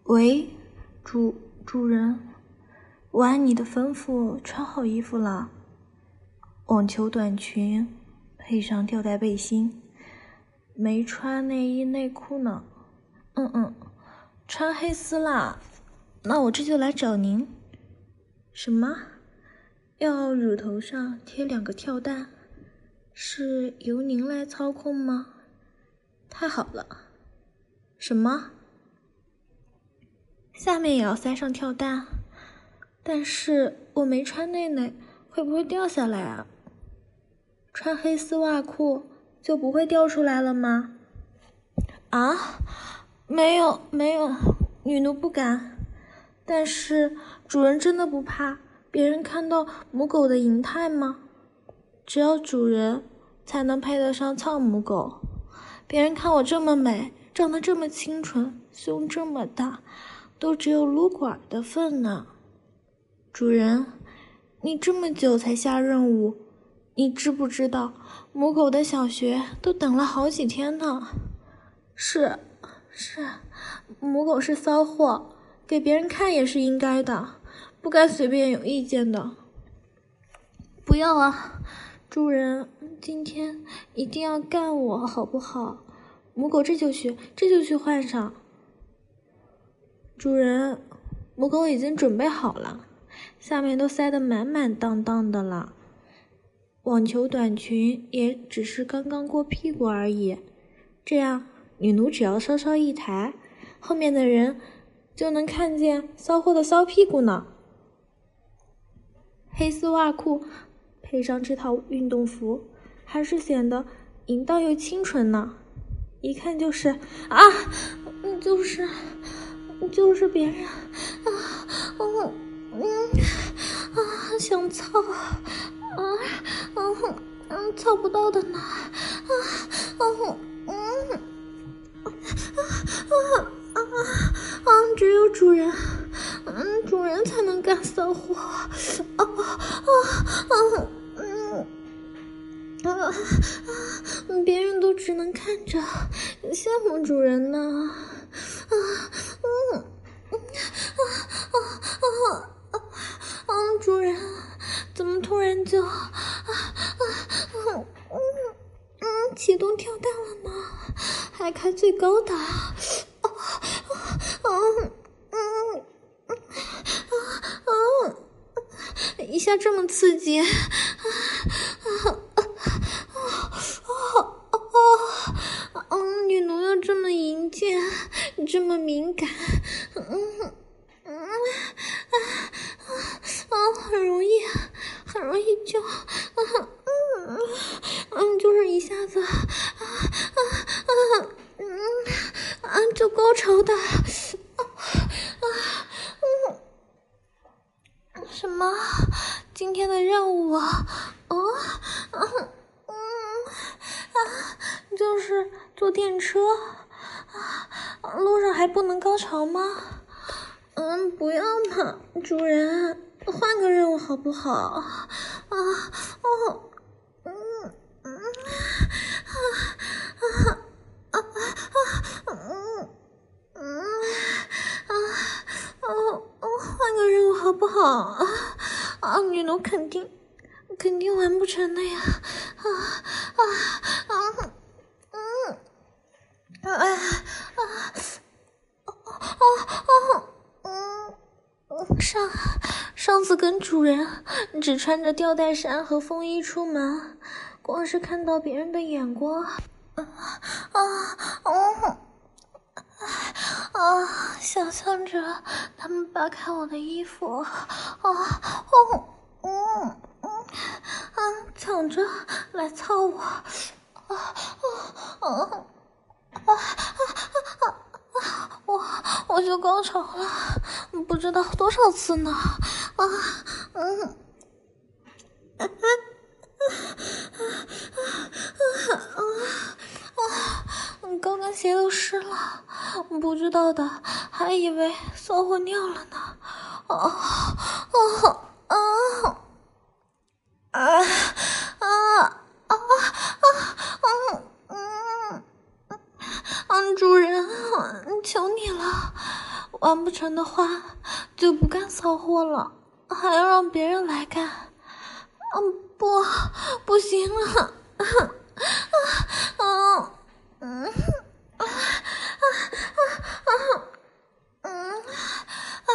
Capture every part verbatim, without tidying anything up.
喂，主主人，我按你的吩咐穿好衣服了。网球短裙配上吊带背心，没穿内衣内裤呢。嗯嗯，穿黑丝啦。那我这就来找您。什么？要乳头上贴两个跳蛋？是由您来操控吗？太好了。什么？下面也要塞上跳蛋？但是我没穿内内，会不会掉下来啊？穿黑丝袜裤就不会掉出来了吗？啊？没有没有，女奴不敢。但是主人真的不怕别人看到母狗的形态吗？只有主人才能配得上糙母狗。别人看我这么美，长得这么清纯，胸这么大，都只有撸管的份呢。主人，你这么久才下任务，你知不知道母狗的小学都等了好几天呢？是是，母狗是骚货，给别人看也是应该的，不该随便有意见的。不要啊，主人，今天一定要干我好不好？母狗这就去，这就去换上。主人，母狗已经准备好了，下面都塞得满满当当的了。网球短裙也只是刚刚过屁股而已，这样女奴只要稍稍一抬，后面的人就能看见骚货的骚屁股呢。黑丝袜裤配上这套运动服，还是显得淫荡又清纯呢。一看就是啊，就是就是别人啊，嗯嗯啊，想操啊，嗯嗯，操不到的呢，啊嗯嗯啊啊啊！只有主人，嗯，主人才能干骚货，啊啊啊嗯。啊啊！别人都只能看着羡慕主人呢。啊嗯啊啊啊啊啊！主人，怎么突然就啊啊嗯嗯嗯启动跳蛋了呢？还开最高的啊啊啊嗯嗯啊啊！一下这么刺激啊啊！嗯，女奴要这么淫贱，这么敏感，嗯嗯啊啊，很容易，很容易就，嗯嗯嗯，就是一下子啊啊啊嗯啊就高潮的，啊啊嗯，什么？今天的任务啊？哦啊嗯啊，就是坐电车啊，路上还不能高潮吗？嗯，不要嘛，主人，换个任务好不好？啊哦嗯嗯啊啊啊啊嗯嗯啊哦哦，换个任务好不好？啊啊，女奴肯定肯定完不成的呀！啊啊啊嗯啊啊啊啊啊嗯上上次跟主人只穿着吊带衫和风衣出门，光是看到别人的眼光，啊啊啊啊！想象着他们扒开我的衣服，啊哦嗯嗯啊，抢着来操我，啊啊啊啊啊啊！我我就高潮了，不知道多少次呢，啊嗯啊啊啊啊啊！高跟鞋都湿了，不知道的还以为骚货尿了呢，啊啊啊！啊啊啊啊嗯嗯，主人，求你了， 完不成的话就不干骚货了，还要让别人来干。嗯，不，不行啊！啊，嗯，啊啊啊啊，嗯，啊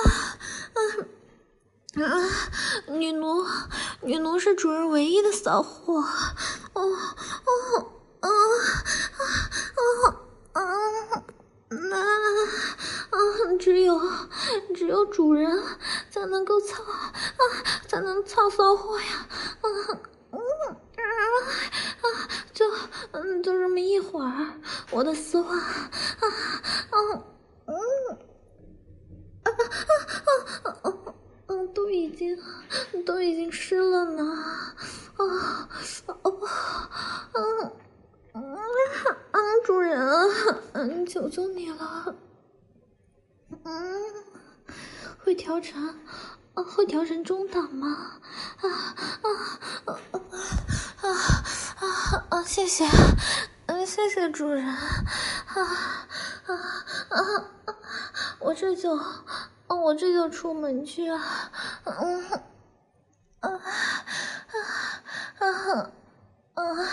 啊啊！女奴，女奴是主人唯一的骚货。哦哦哦啊啊啊！那啊，只有只有主人才能够操啊，才能操骚货呀！啊嗯啊啊，就嗯就这么一会儿，我的丝袜啊啊嗯啊啊啊啊嗯都已经都已经湿了呢啊哦嗯。嗯嗯，主人，嗯，求求你了，嗯，会调成，啊，会调成中档吗？啊啊啊啊啊啊！谢谢，嗯，谢谢主人，啊啊啊！我这就，我这就出门去啊，嗯啊啊啊啊！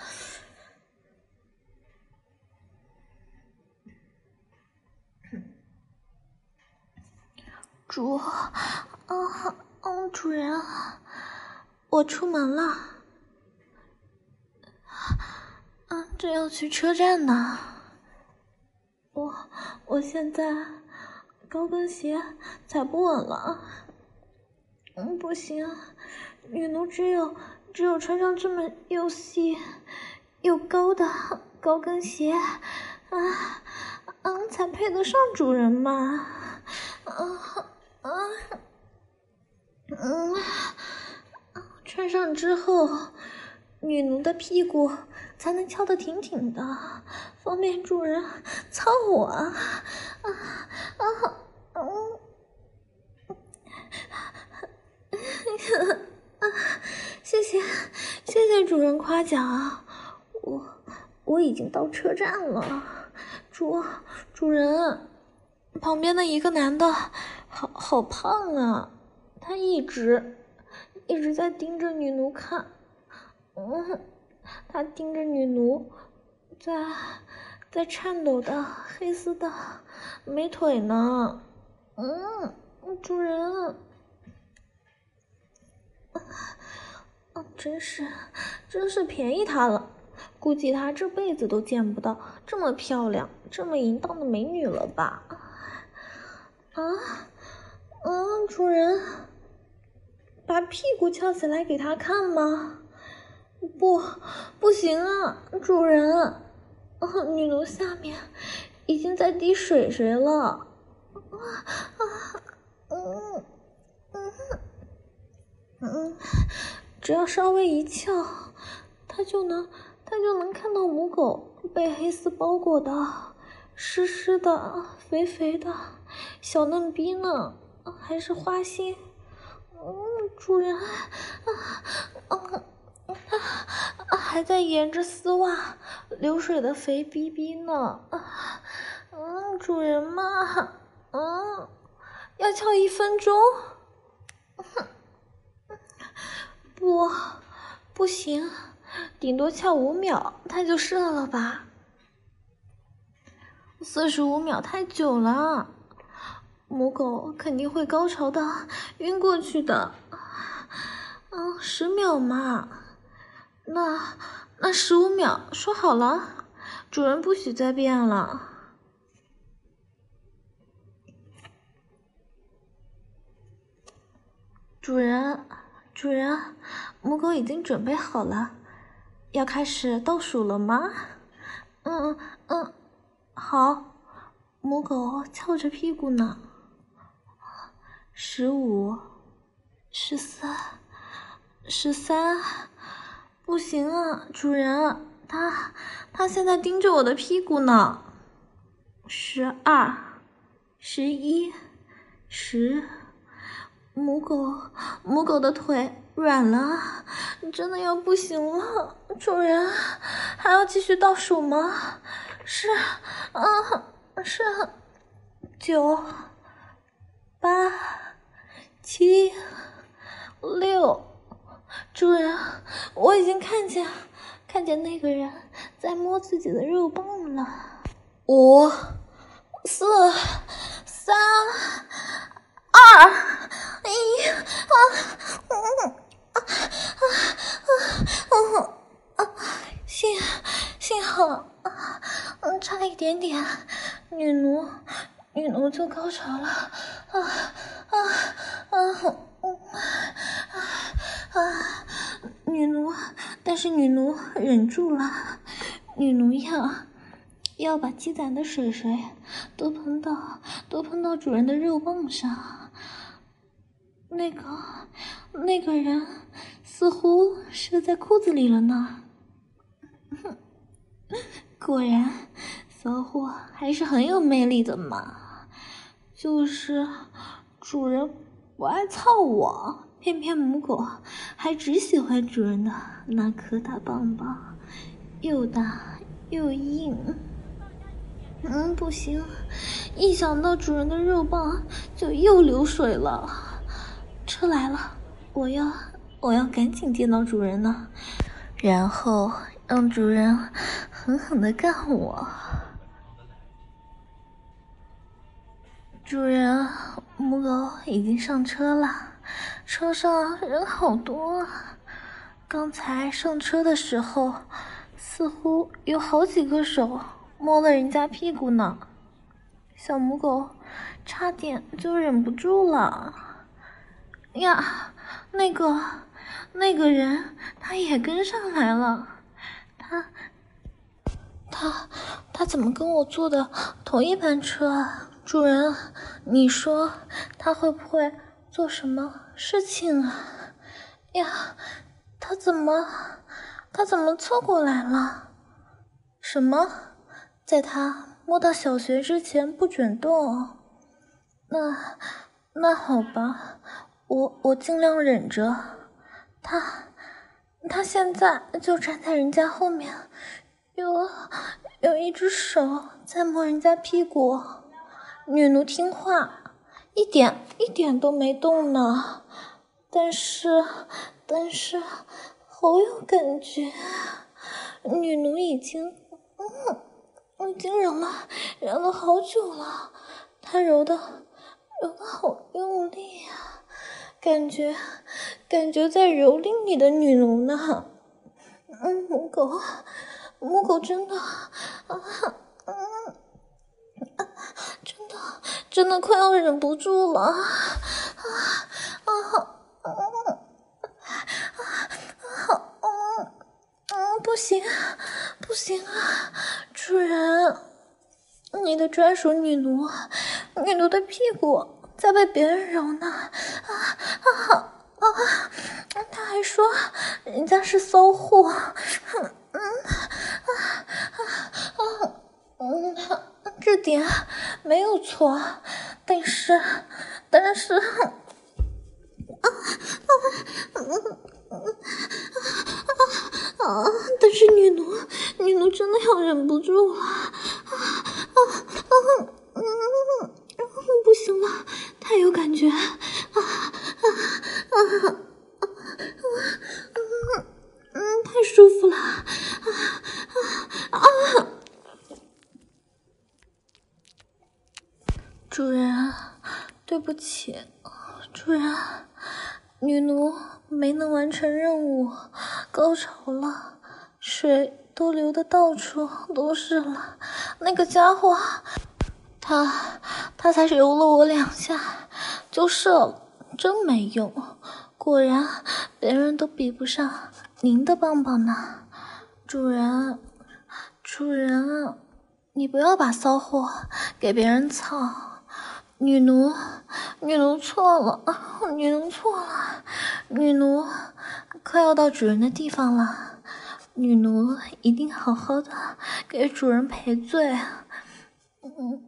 主，嗯嗯，主人，我出门了，嗯，正要去车站呢。我我现在高跟鞋踩不稳了，嗯，不行，女奴只有只有穿上这么又细又高的高跟鞋，啊，嗯，才配得上主人嘛，啊。啊，嗯，穿上之后，女奴的屁股才能翘得挺挺的，方便主人操我啊啊啊！嗯，谢谢谢谢主人夸奖，我我已经到车站了，主主人。旁边的一个男的，好好胖啊！他一直一直在盯着女奴看，嗯，他盯着女奴在在颤抖的黑丝的美腿呢。嗯，主人，嗯，真是真是便宜他了，估计他这辈子都见不到这么漂亮、这么淫荡的美女了吧？啊，嗯，主人，把屁股翘起来给他看吗？不，不行啊，主人，哦，女奴下面已经在滴水水了。啊啊，嗯嗯嗯，只要稍微一翘，他就能，他就能看到母狗被黑丝包裹的湿湿的、肥肥的小嫩逼呢，还是花心。嗯，主人，啊啊啊，还在沿着丝袜流水的肥逼逼呢。啊，嗯，主人嘛，嗯，要翘一分钟。不，不行，顶多翘五秒，他就射了吧。四十五秒太久了，母狗肯定会高潮的晕过去的。嗯，十秒嘛，那那十五秒，说好了，主人不许再变了。主人，主人，母狗已经准备好了，要开始倒数了吗？嗯嗯，好，母狗翘着屁股呢。十五，十四，十三，不行啊，主人，它它现在盯着我的屁股呢。十二，十一，十。母狗，母狗的腿软了，真的要不行了。主人，还要继续倒数吗？是，啊，是，九， 八、七、六，主人，我已经看见看见那个人在摸自己的肉棒了。五、四、三、二、一，啊，嗯啊啊啊啊！幸幸好，嗯，差一点点，女奴女奴就高潮了，啊啊啊！嗯啊啊！女奴，但是女奴忍住了，女奴要要把积攒的水水都喷到都喷到主人的肉棒上。那个那个人似乎是在裤子里了呢。果然，骚货还是很有魅力的嘛。就是主人不爱操我，偏偏母狗还只喜欢主人的那颗大棒棒，又大又硬。嗯，不行，一想到主人的肉棒就又流水了。车来了，我要我要赶紧见到主人呢，然后让主人狠狠地干我。主人，母狗已经上车了，车上人好多啊。刚才上车的时候，似乎有好几个手摸了人家屁股呢。小母狗差点就忍不住了。呀，那个那个人他也跟上来了，他他他怎么跟我坐的同一班车啊？主人，你说他会不会做什么事情啊？呀，他怎么他怎么凑过来了？什么？在他摸到小学之前不准动？那那好吧，我我尽量忍着。他他现在就站在人家后面，有有一只手在摸人家屁股。女奴听话，一点一点都没动呢，但是但是好有感觉。女奴已经嗯我已经忍了忍了好久了，她揉的揉的好用力啊，感觉感觉在蹂躏你的女奴呢。嗯，母狗母狗真的啊嗯啊真的真的快要忍不住了啊啊啊啊啊啊！不行不行啊，主人，你的专属女奴女奴的屁股在被别人揉呢啊啊啊！他还说人家是骚货，嗯嗯啊啊啊嗯，这点没有错，但是但是啊啊嗯嗯啊啊！但是女奴女奴真的要忍不住了啊啊啊嗯嗯不行了，太有感觉啊啊啊啊！嗯嗯，太舒服了啊啊啊！主人，对不起，主人，女奴没能完成任务，高潮了，水都流得到处都是了。那个家伙，他他才揉了我两下就射了，真没用。果然，别人都比不上您的棒棒呢。主人，主人，你不要把骚货给别人操。女奴，女奴错了，女奴错了，女奴快要到主人的地方了，女奴一定好好的给主人赔罪。嗯。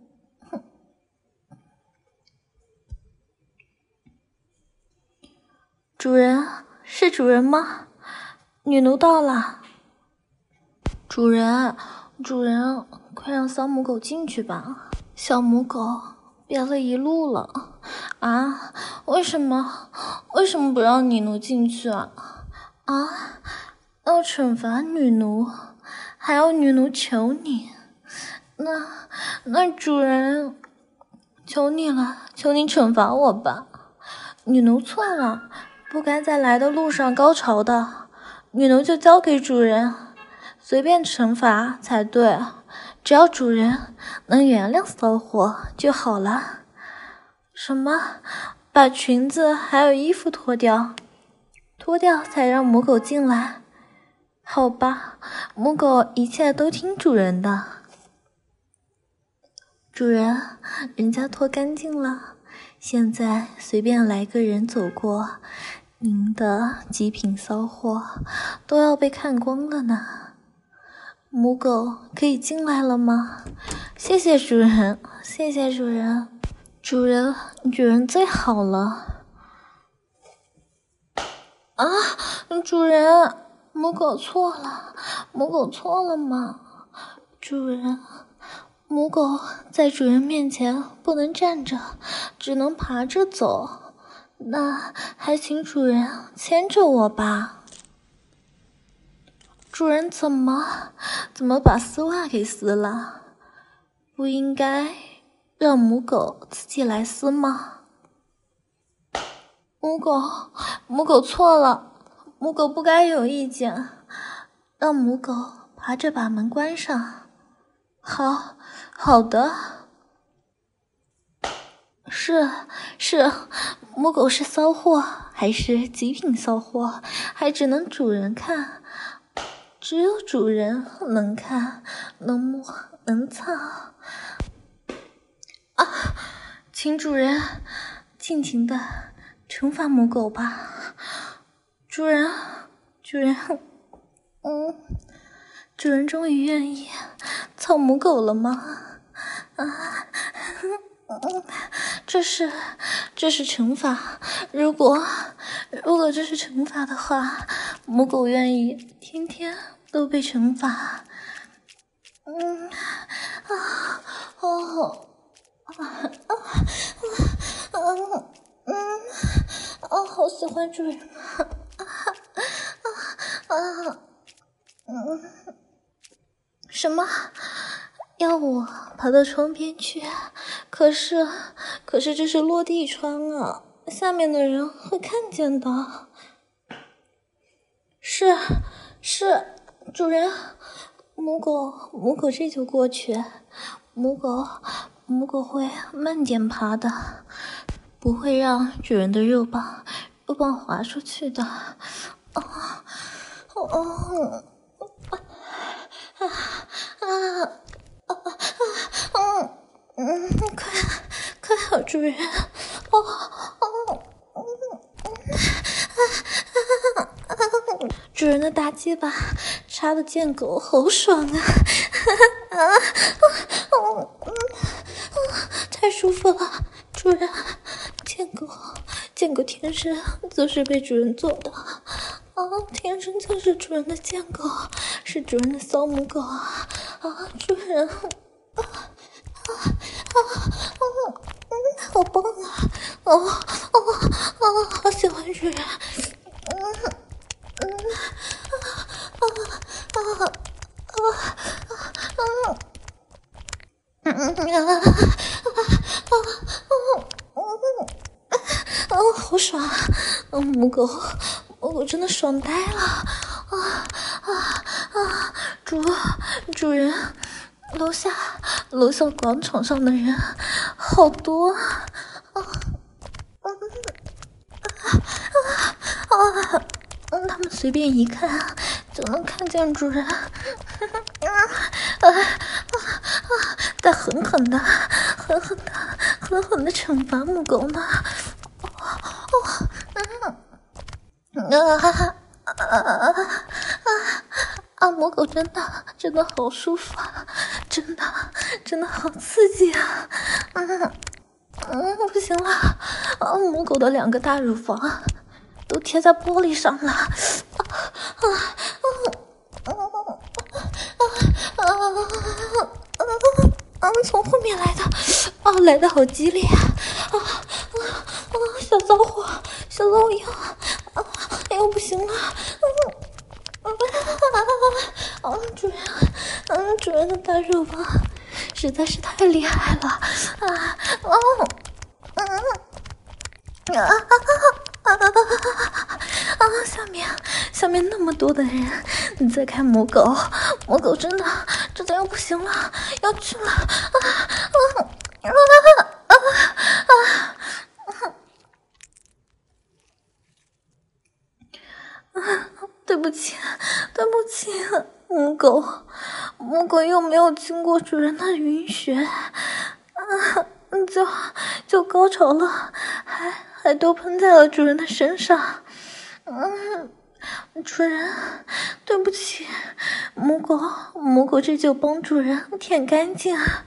主人，是主人吗？女奴到了。主人，主人，快让小母狗进去吧。小母狗憋了一路了， 啊，为什么？为什么不让女奴进去啊？啊，要惩罚女奴，还要女奴求你。那那主人，求你了，求你惩罚我吧。女奴错了，不该在来的路上高潮的，女奴就交给主人，随便惩罚才对。只要主人能原谅骚货就好了。什么？把裙子还有衣服脱掉，脱掉才让母狗进来？好吧，母狗一切都听主人的。主人，人家脱干净了，现在随便来个人走过，您的极品骚货都要被看光了呢。母狗可以进来了吗？谢谢主人，谢谢主人，主人，主人最好了。啊，主人，母狗错了，母狗错了吗？主人，母狗在主人面前不能站着，只能爬着走。那还请主人牵着我吧。主人怎么怎么把丝袜给撕了？不应该让母狗自己来撕吗？母狗，母狗错了，母狗不该有意见，让母狗爬着把门关上。好，好的。是是，母狗是骚货，还是极品骚货，还只能主人看，只有主人能看，能摸，能蹭。啊，请主人尽情的惩罚母狗吧。主人，主人，嗯，主人终于愿意操母狗了吗？啊，嗯，这是这是惩罚。如果如果这是惩罚的话，母狗愿意天天都被惩罚。嗯啊哦啊啊啊嗯啊，好喜欢主人啊啊啊嗯，什么？要我爬到窗边去？可是可是这是落地窗啊，下面的人会看见的。是是，主人，母狗母狗这就过去。母狗母狗会慢点爬的，不会让主人的肉棒肉棒滑出去的。哦哦哦啊啊啊啊嗯，快快好，主人！哦哦嗯，主人的大鸡巴插的贱狗好爽啊！啊哦嗯太舒服了，主人！贱狗贱狗天生就是被主人做的啊，天生就是主人的贱狗，是主人的骚母狗啊！啊，主人！啊啊啊啊！嗯，好棒啊！哦哦哦，好喜欢主人！嗯嗯啊啊啊啊啊！嗯啊啊啊啊啊！好爽啊！母狗，母狗真的爽呆了！啊啊啊！主主人，楼下楼下广场上的人好多啊！啊啊啊啊！他们随便一看就能看见主人，啊啊啊！在狠狠的、狠狠的、狠狠的惩罚母狗呢！哦哦，嗯啊啊啊啊！啊，母狗真的真的好舒服啊，真的真的好刺激啊！嗯嗯，不行了，啊，母狗的两个大乳房都贴在玻璃上了，啊啊啊啊啊啊啊！从后面来的，啊，来的好激烈啊！啊啊厉害了啊！哦，嗯啊啊啊啊啊！下面下面那么多的人，你再看母狗，母狗真的真的要不行了，要去了啊啊啊啊啊！啊，对不起，对不起，母狗，母狗又没有经过主人的允许，啊，就就高潮了，还还都喷在了主人的身上。嗯，主人，对不起，母狗，母狗这就帮主人舔干净。啊，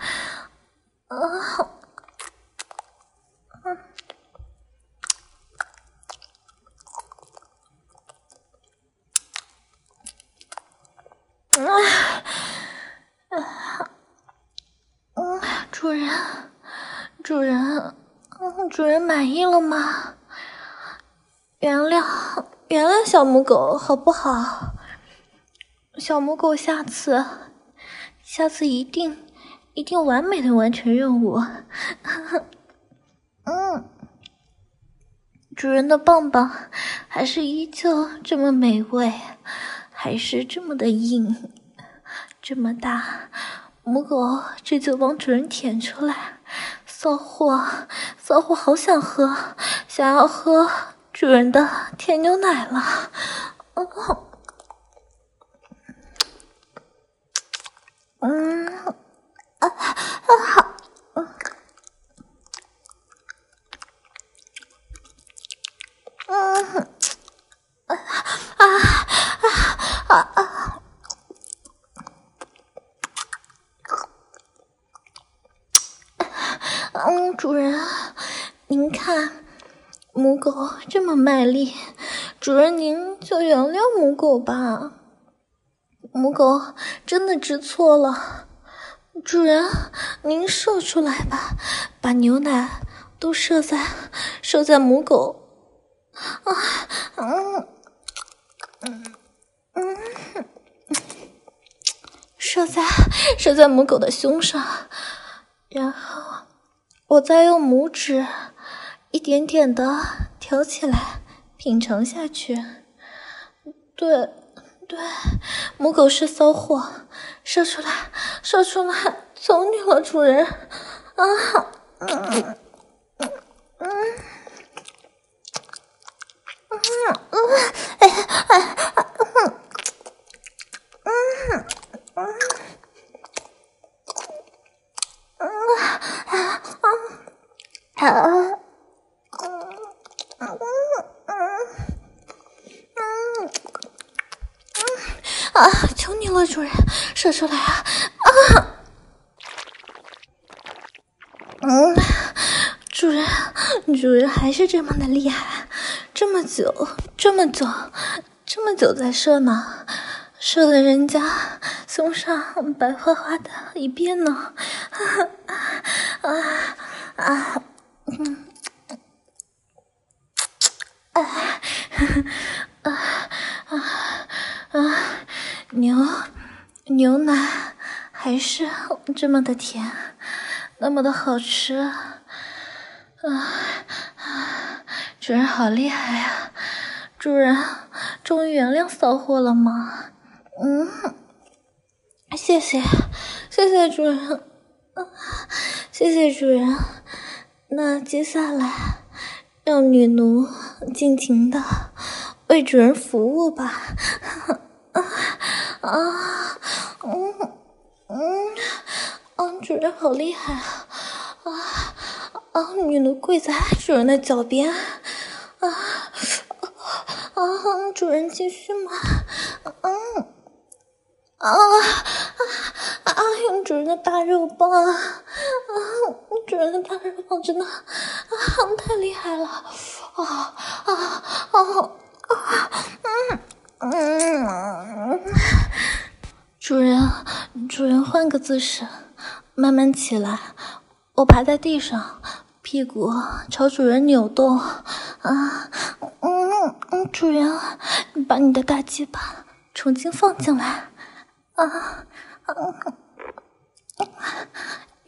嗯。嗯，嗯，主人，主人，嗯，主人满意了吗？原谅，原谅小母狗好不好？小母狗下次，下次一定，一定完美的完成任务。嗯，主人的棒棒还是依旧这么美味，还是这么的硬，这么大。母狗这就帮主人舔出来，骚货，骚货好想喝，想要喝主人的甜牛奶了。哦，嗯，啊啊好，嗯，嗯，啊啊啊啊！嗯，主人，您看，母狗这么卖力，主人您就原谅母狗吧。母狗真的知错了，主人您射出来吧，把牛奶都射在射在母狗啊，嗯嗯嗯，射在射在母狗的胸上，然后我再用拇指一点点的挑起来品尝下去。对对，母狗是骚货，射出来射出来，求你了，主人啊！嗯嗯嗯嗯嗯，哎哎嗯嗯嗯嗯啊啊！求你了，主人，射出来啊！啊！嗯，主人，主人还是这么的厉害，这么久，这么久，这么久在射呢，射的人家胸上白花花的一片呢，啊啊啊！嗯。啊啊啊啊！牛牛奶还是这么的甜，那么的好吃啊！啊，主人好厉害呀！主人终于原谅骚货了吗？嗯，谢谢，谢谢主人，啊，谢谢主人。那接下来让女奴尽情的为主人服务吧。啊啊嗯嗯啊！主人好厉害啊！啊啊！女奴跪在主人的脚边。啊啊！主人继续吗？嗯啊啊啊！用主人的大肉棒啊！啊，主人的大肉棒真的啊太厉害了！啊啊啊啊！嗯嗯，主人，主人换个姿势，慢慢起来。我爬在地上，屁股朝主人扭动。啊，嗯嗯，主人，你把你的大鸡巴重新放进来。啊啊！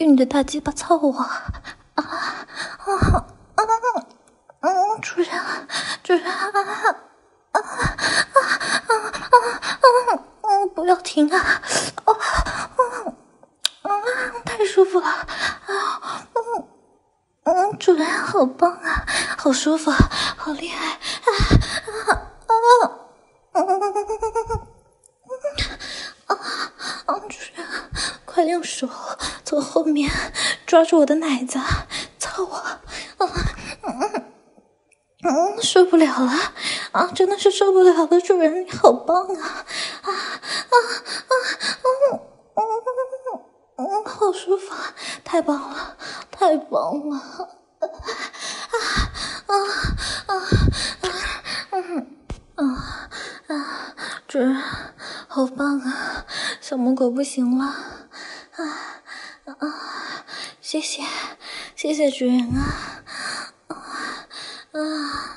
用你的大鸡巴操我！啊啊啊啊！嗯，主人，主人啊啊啊啊啊！嗯，不要停啊！哦，嗯嗯，太舒服了啊！嗯嗯，主人好棒啊，好舒服，好厉害啊啊啊！嗯嗯嗯嗯啊啊！主人，快用手从后面抓住我的奶子，操我！啊嗯嗯，受不了了啊！真的是受不了了，主人你好棒啊！啊啊啊！嗯嗯嗯嗯，好舒服，太棒了，太棒了！啊啊啊啊！嗯啊啊！主人好棒啊！小母狗不行了啊啊！谢谢谢谢主人啊啊啊！